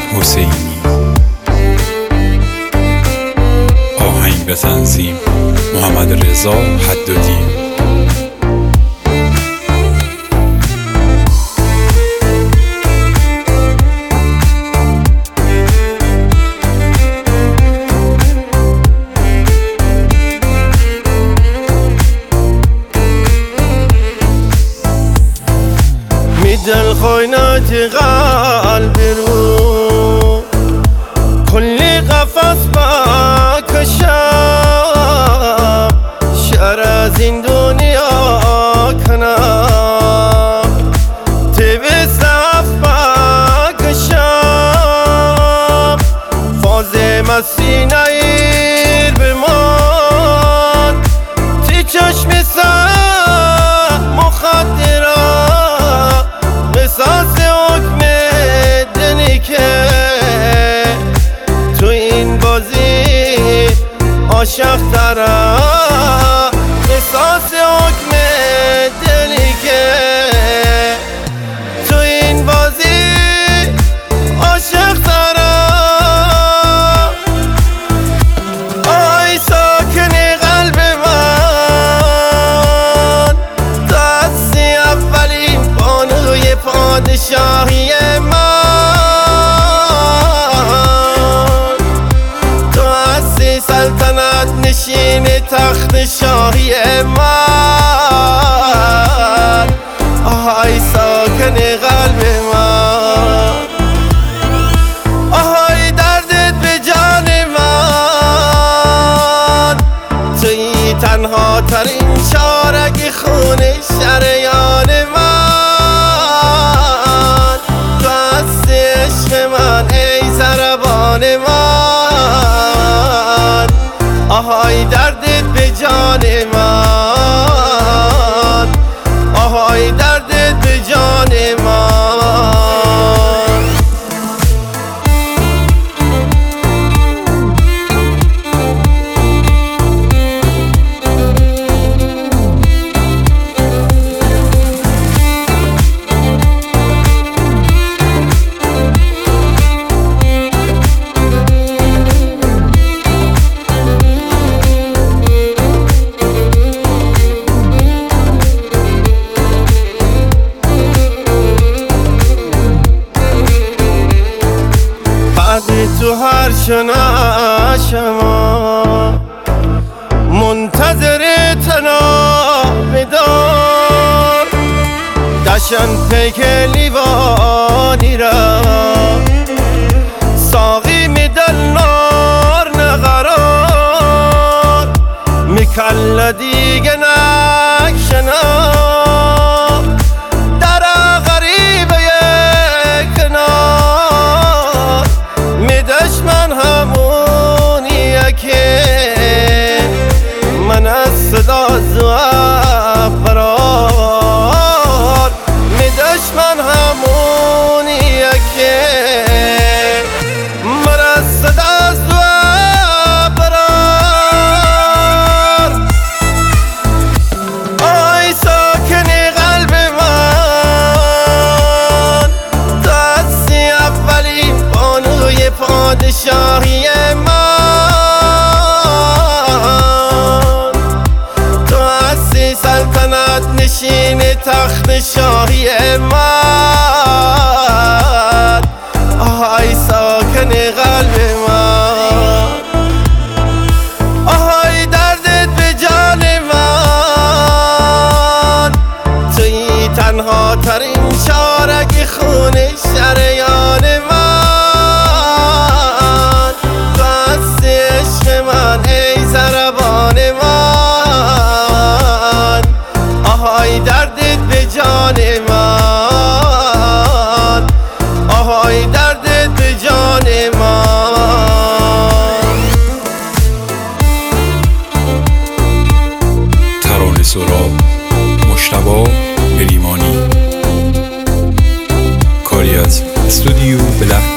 حسینی. آهنگ و تنظیم محمد رضا حدادی. دل خاینات قلب رو کلی قفص بکشم، شعر از این دنیا کنم، تیب صف بکشم، فاز مستی نیر بمان، تی چشم سر مخدرم قصاص حکم دلی که تو این بازی عاشق دارم، قصاص حکم دلی که تو این بازی عاشق دارم. آی ساکن قلب من، دستی اولین بانوی پادشاهی من، تو هستی سلطنت نشین تخت شاهی من. آهای ساکن قلب من، آهای دردت به جان من، توی تنها ترین شارک خون شریان من، تو هستی عشق من ای ضربان من. آهای دردت به جان من، آهای دردت به جان من. تو هر شما منتظر تنام دار، دشن پیک لیوانی را ساقی میدن نار نقرار، میکل دیگه نکشنا در غریبه کنار، دشمن همونیه که من از صدا زواب فرار، می دشمن همونیه که من از صدا زواب فرار. آی ساکن قلب من، دستی اولین بانوی پادشاهی من، تو هستی سلطنت نشین تخت شاهی من. آهای ساکن قلب من، آهای دردت به جان من، توی تنها ترین شارک خون شریان من، تو هستی عشق من ای ضربان من. آهای دردت به جان من، آهای دردت به جان من. ترانه سرا مجتبی بلیمانی، کاری از استودیو بلک